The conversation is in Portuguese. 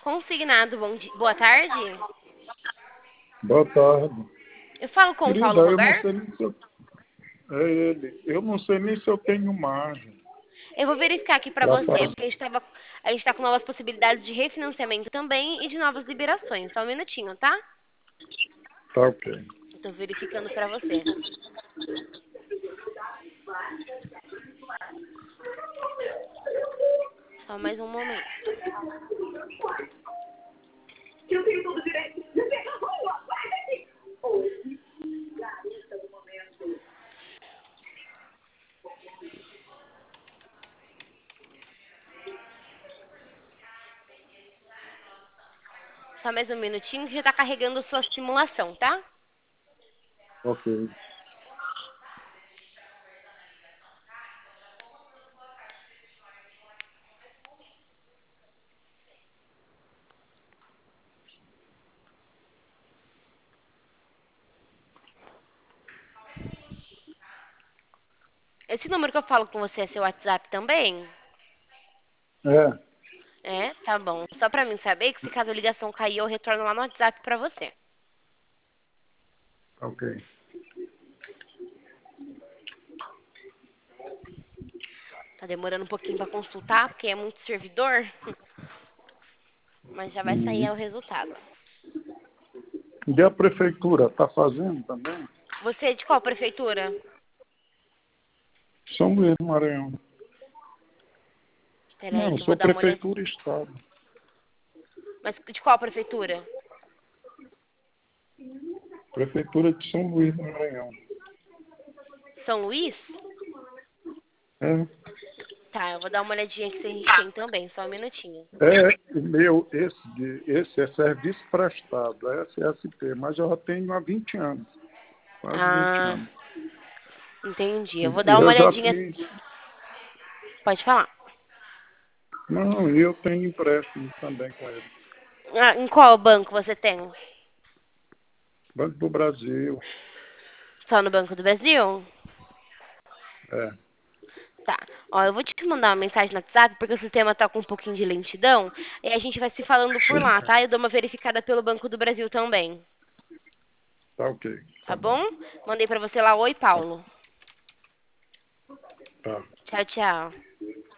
Consignado, boa tarde. Boa tarde. Eu falo com o Querida, Paulo eu não sei Roberto. nem se eu... É ele. Eu não sei nem se eu tenho margem Eu vou verificar aqui para para você, fazer. porque a gente está com novas possibilidades de refinanciamento também e de novas liberações. Só um minutinho, tá? Tá ok. Estou verificando para você. Só mais um momento. Eu tenho todo o direito de dizer na rua, guarda-se! Hoje, garota do momento. Só mais um minutinho que já está carregando sua simulação, tá? Ok. Esse número que eu falo com você é seu WhatsApp também? É, É, tá bom. Só para mim saber que se caso a ligação cair, eu retorno lá no WhatsApp para você. tá ok. Tá demorando um pouquinho para consultar, porque é muito servidor. Mas já vai sair Uhum. o resultado. E a prefeitura está fazendo também? Você é de qual prefeitura? São Luís do Maranhão. Peraí, Não, que eu vou sou dar uma olhada. prefeitura e estado. Mas de qual prefeitura? Prefeitura de São Luís do Maranhão. São Luís? É, Tá, eu vou dar uma olhadinha aqui se a gente tem também, só um minutinho. o meu, esse é serviço prestado, é SSP, mas eu já tenho há 20 anos, quase 20 Ah, anos. entendi. Eu vou dar uma Eu já olhadinha. fiz. Pode falar. Não, eu tenho empréstimo também com ele. Ah, em qual banco você tem? Banco do Brasil, Só no Banco do Brasil? é. Tá. Ó, eu vou te mandar uma mensagem no WhatsApp, porque o sistema tá com um pouquinho de lentidão. E a gente vai se falando por lá, tá? Eu dou uma verificada pelo Banco do Brasil também. Tá ok, Tá tá bom. bom? Mandei pra você lá. Oi, Tá, Paulo. tá. Tchau, tchau.